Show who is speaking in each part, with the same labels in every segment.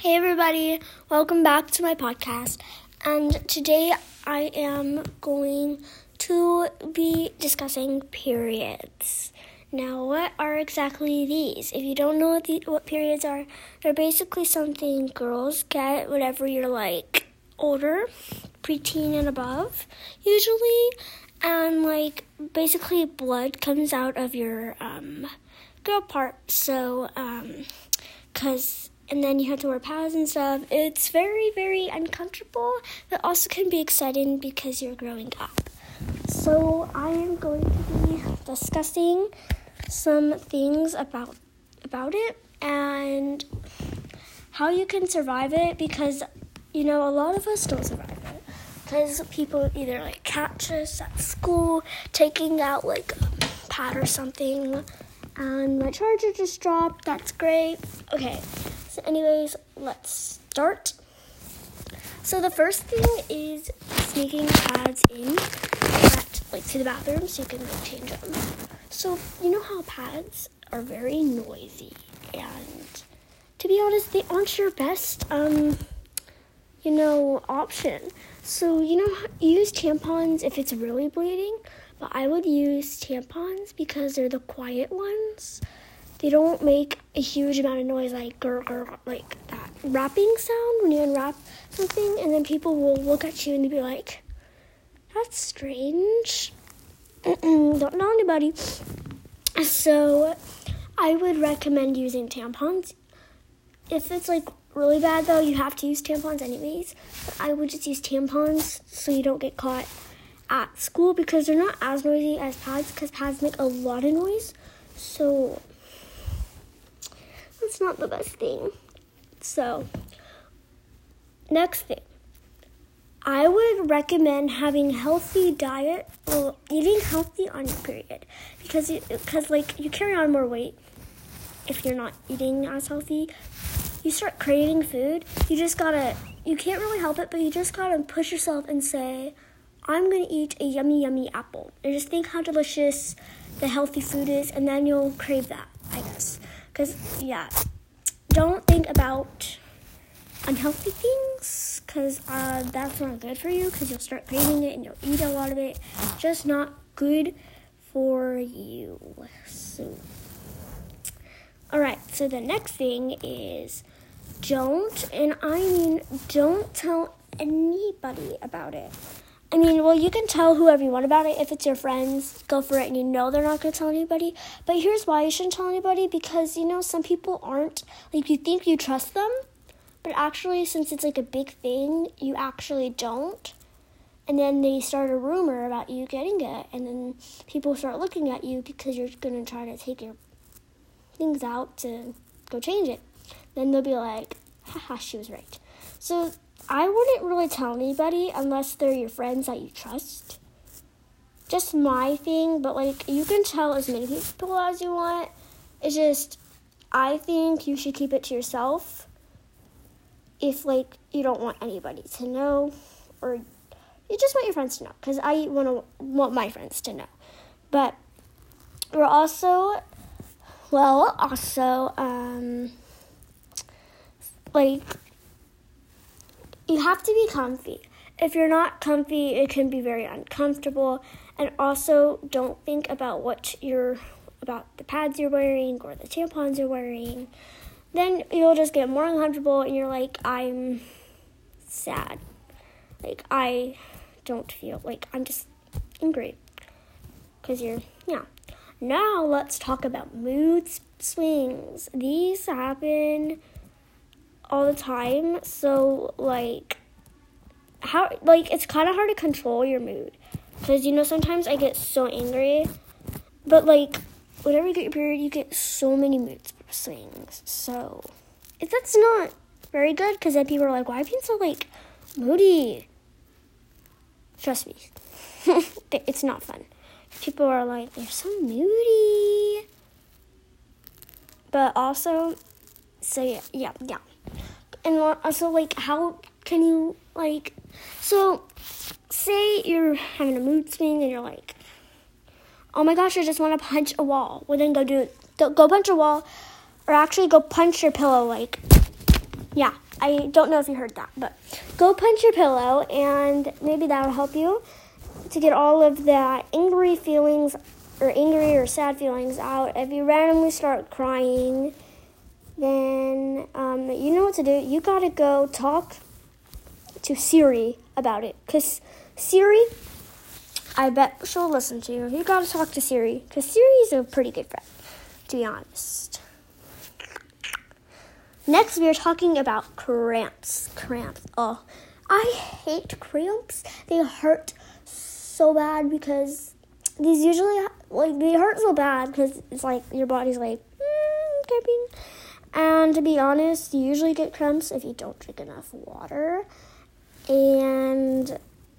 Speaker 1: Hey everybody, welcome back to my podcast. And today I am going to be discussing periods. Now, what are exactly these? If you don't know what periods are, they're basically something girls get whenever you're older, preteen and above, usually. And basically blood comes out of your girl part. So, and then you have to wear pads and stuff. It's very, very uncomfortable, but also can be exciting because you're growing up. So I am going to be discussing some things about it and how you can survive it because, a lot of us don't survive it. Because people either catch us at school taking out a pad or something. And my charger just dropped. That's great. Okay. So anyways, let's start. So the first thing is sneaking pads in to the bathroom so you can change them. So you know how pads are very noisy, and to be honest, they aren't your best option. So you use tampons if it's really bleeding, but I would use tampons because they're the quiet ones. They don't make a huge amount of noise like like that wrapping sound when you unwrap something, and then people will look at you and be like, that's strange. Don't tell anybody. So I would recommend using tampons. If it's really bad though, you have to use tampons anyways. But I would just use tampons so you don't get caught at school because they're not as noisy as pads because pads make a lot of noise. So it's not the best thing. So, next thing. I would recommend having healthy diet or eating healthy on your period because you carry on more weight if you're not eating as healthy. You start craving food. You can't really help it, but you just gotta push yourself and say, I'm gonna eat a yummy, yummy apple. And just think how delicious the healthy food is, and then you'll crave that, I guess. Because, don't think about unhealthy things, because that's not good for you, because you'll start craving it and you'll eat a lot of it. Just not good for you. So, alright, so the next thing is don't tell anybody about it. You can tell whoever you want about it. If it's your friends, go for it, and they're not going to tell anybody. But here's why you shouldn't tell anybody, because, some people aren't, you think you trust them, but actually, since it's, a big thing, you actually don't. And then they start a rumor about you getting it, and then people start looking at you because you're going to try to take your things out to go change it. Then they'll be like, haha, she was right. So I wouldn't really tell anybody unless they're your friends that you trust. Just my thing, but you can tell as many people as you want. It's just, I think you should keep it to yourself if you don't want anybody to know, or you just want your friends to know, because I want my friends to know. But we're also you have to be comfy. If you're not comfy, it can be very uncomfortable. And also, don't think about about the pads you're wearing or the tampons you're wearing. Then you'll just get more uncomfortable, and you're like, I'm sad. I don't feel I'm just angry. Because Now let's talk about mood swings. These happen all the time, so it's kind of hard to control your mood, because sometimes I get so angry, but whenever you get your period, you get so many mood swings. So that's not very good, because then people are like, why are you being so moody? Trust me. It's not fun. People are like, they're so moody. But also, so yeah. And also, how can you, so say you're having a mood swing and you're like, oh my gosh, I just want to punch a wall. Well, then go punch a wall, or actually go punch your pillow, Yeah, I don't know if you heard that, but go punch your pillow, and maybe that'll help you to get all of that angry or sad feelings out. If you randomly start crying, then you know what to do. You gotta go talk to Siri about it, because Siri, I bet she'll listen to you. You gotta talk to Siri, because Siri's a pretty good friend, to be honest. Next, we are talking about cramps. Oh, I hate cramps. They hurt so bad because these usually, they hurt so bad because it's like your body's like, cramping. And to be honest, you usually get cramps if you don't drink enough water. And,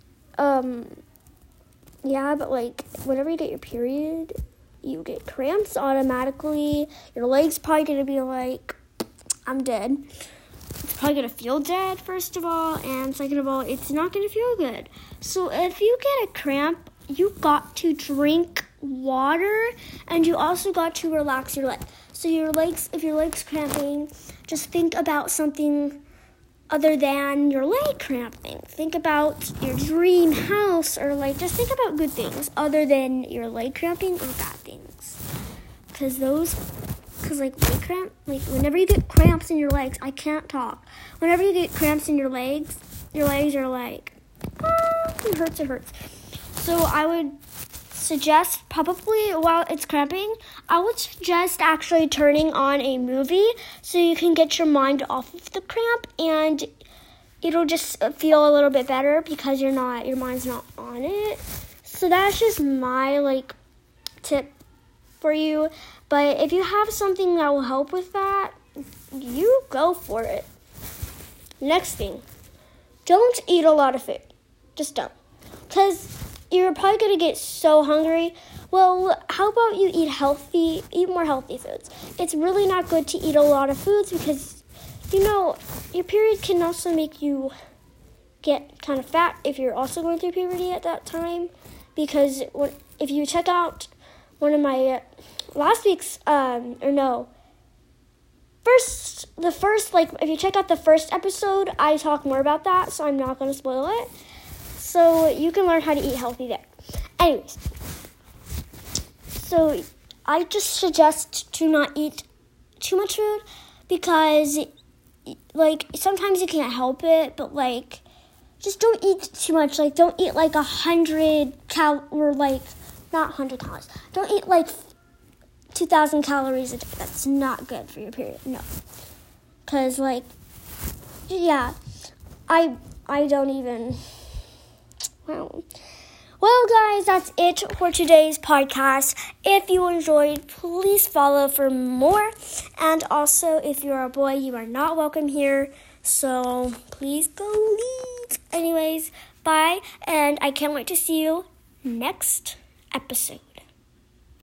Speaker 1: yeah, but whenever you get your period, you get cramps automatically. Your leg's probably going to be like, I'm dead. It's probably going to feel dead, first of all, and second of all, it's not going to feel good. So if you get a cramp, you got to drink water, and you also got to relax your leg. So if your leg's cramping, just think about something other than your leg cramping. Think about your dream house, or just think about good things other than your leg cramping or bad things. Because leg cramp, whenever you get cramps in your legs, I can't talk. Whenever you get cramps in your legs are like, it hurts. So I would suggest, probably while it's cramping, I would suggest actually turning on a movie so you can get your mind off of the cramp, and it'll just feel a little bit better because your mind's not on it. So that's just my tip for you. But if you have something that will help with that, you go for it. Next thing, don't eat a lot of food. Just don't. Because you're probably going to get so hungry. Well, how about you eat more healthy foods? It's really not good to eat a lot of foods because, your period can also make you get kind of fat if you're also going through puberty at that time. Because if you check out one of my if you check out the first episode, I talk more about that, so I'm not going to spoil it. So you can learn how to eat healthy there. Anyways, so I just suggest to not eat too much food because, sometimes you can't help it, but, just don't eat too much. Don't eat, 100 not 100 calories. Don't eat, 2,000 calories a day. That's not good for your period. No. Because, I don't even... Well, guys, that's it for today's podcast. If you enjoyed, please follow for more. And also, if you're a boy, you are not welcome here. So, please go leave. Anyways, bye. And I can't wait to see you next episode.